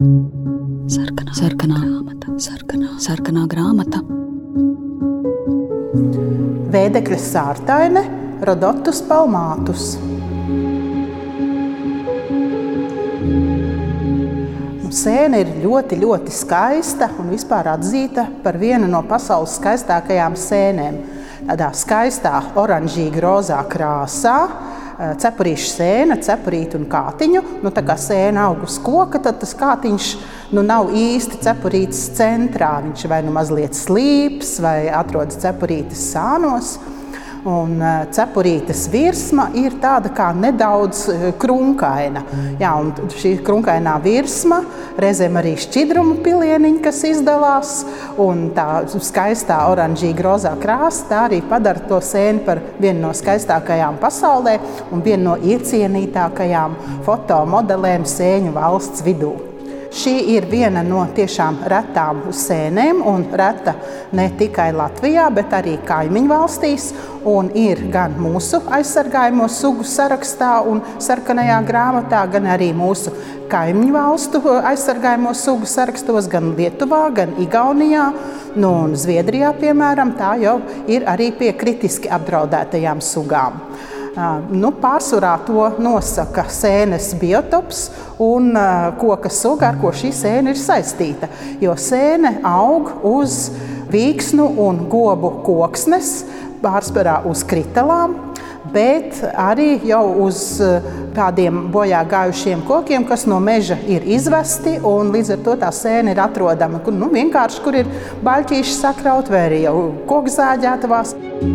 Sarkanā grāmata. Vēdekļa sārtaine, Rhodotus palmatus. Sēne ir ļoti, ļoti skaista un vispār atzīta par vienu no pasaules skaistākajām sēnēm. Tādā skaistā oranžīgi rozā krāsā, cepurīša sēna, cepurīti un kātiņu. Tā kā sēna aug uz koka, tad tas kātiņš nav īsti cepurītes centrā. Viņš vai mazliet slīps vai atrodas cepurītes sānos. Un cepurītes virsma ir tāda kā nedaudz krunkaina. Un šī krunkainā virsma, reizēm arī šķidrumu pilieniņi, kas izdalās, un tā skaistā oranžīga rozā krāsa, tā arī padara to sēni par vienu no skaistākajām pasaulē un vienu no iecienītākajām fotomodelēm sēņu valsts vidū. Šī ir viena no tiešām retām sēnēm un reta ne tikai Latvijā, bet arī kaimiņu valstīs. Un ir gan mūsu aizsargājamo sugu sarakstā un sarkanajā grāmatā, gan arī mūsu kaimiņu valstu aizsargājamo sugu sarakstos, gan Lietuvā, gan Igaunijā. Un Zviedrijā, piemēram, tā jau ir arī pie kritiski apdraudētajām sugām. Pārsvarā to nosaka sēnes biotops un koka suga, ar ko šī sēne ir saistīta. Jo sēne aug uz vīksnu un gobu koksnes, pārsvarā uz kritalām, bet arī jau uz tādiem bojā gājušiem kokiem, kas no meža ir izvesti, un līdz ar to tā sēne ir atrodama vienkārši, kur ir baļķīši sakraut vai arī jau koku zāģētavās.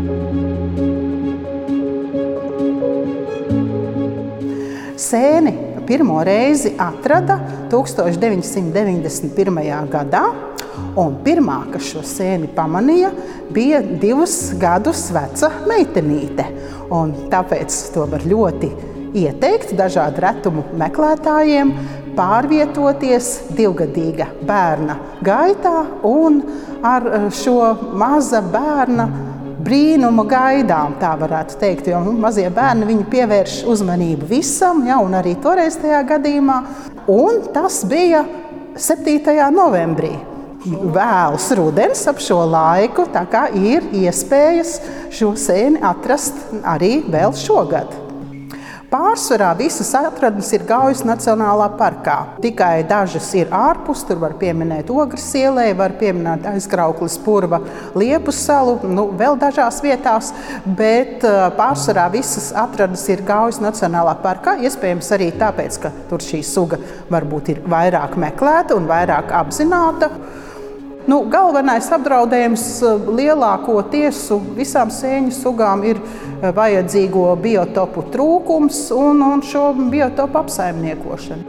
Sēni pirmo reizi atrada 1991. gadā, un pirmā, kas šo sēni pamanīja, bija 2 gadus veca meitenīte. Un tāpēc to var ļoti ieteikt dažādu retumu meklētājiem pārvietoties 2-gadīga bērna gaitā un ar šo maza bērna brīnuma gaidām, tā varētu teikt, jo mazie bērni viņi pievērš uzmanību visam, un arī toreiz tajā gadījumā. Un tas bija 7. novembrī. Vēls rudens ap šo laiku, tā kā ir iespējas šo sēni atrast arī vēl šogad. Pārsvarā visas atradnes ir Gaujas Nacionālā parkā. Tikai dažas ir ārpus, tur var pieminēt Ogres ielai, var pieminēt Aizkraukles purva Liepu salu, vēl dažās vietās, bet pārsvarā visas atradnes ir Gaujas Nacionālā parkā, iespējams arī tāpēc, ka tur šī suga varbūt ir vairāk meklēta un vairāk apzināta. Galvenais apdraudējums lielākoties visām sēņu sugām ir vajadzīgo biotopu trūkums un šo biotopu apsaimniekošana.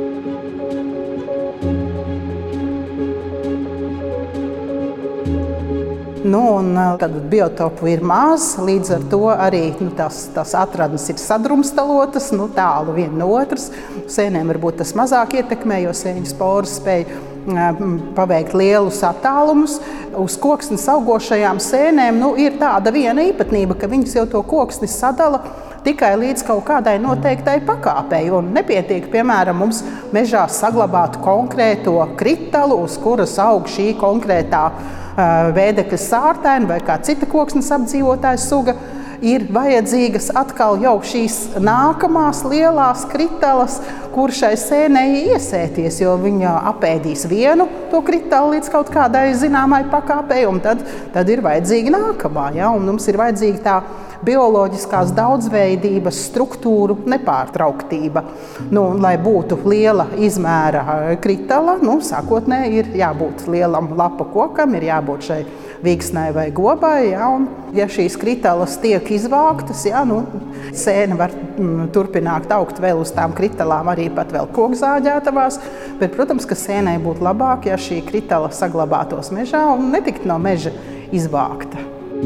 Tad biotopu ir maz, līdz ar to arī tās atradnes ir sadrumstalotas, tālu viena no otras. Sēnēm varbūt tas mazāk ietekmē, jo sēņu sporas spēj paveikt lielus attālumus. Uz koksnes augošajām sēnēm ir tāda viena īpatnība, ka viņas jau to koksni sadala tikai līdz kaut kādai noteiktai pakāpei. Un nepietiek, piemēram, mums mežā saglabāt konkrēto kritalu, uz kuras aug šī konkrētā vēdekļa sārtaine vai kā cita koksnes apdzīvotāja suga. Ir vajadzīgas atkal jau šīs nākamās lielās kritalas, kur šai sēnei iesēties, jo viņa apēdīs vienu to kritalu līdz kaut kādai zināmai pakāpei, un tad ir vajadzīga nākamā. Un mums ir vajadzīga tā bioloģiskās daudzveidības struktūru nepārtrauktība. Lai būtu liela izmēra kritala, sākotnēji ir jābūt lielam lapa kokam, ir jābūt šai vīksnai vai gobai, un ja šīs kritalas tiek izvāktas, sēne var turpināt augt vēl uz tām kritalām, arī pat vēl koku zāģētavās, bet, protams, ka sēnei būtu labāk, ja šī kritala saglabātos mežā un netiktu no meža izvākta.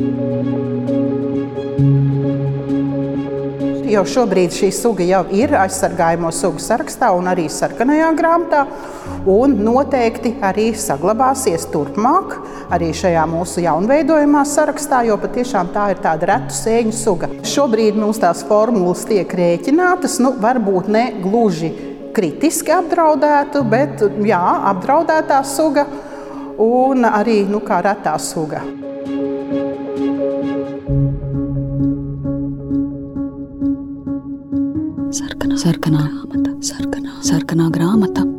Jo šobrīd šī suga jau ir aizsargājamo sugu sarakstā un arī sarkanajā grāmatā, un noteikti arī saglabāsies turpmāk arī šajā mūsu jaunveidojumā sarakstā, jo patiešām tā ir tāda retu sēņu suga. Šobrīd mums tās formulas tiek rēķinātas, varbūt ne gluži kritiski apdraudētu, bet jā, apdraudētā suga un arī kā retā suga. Sarkanā grāmata.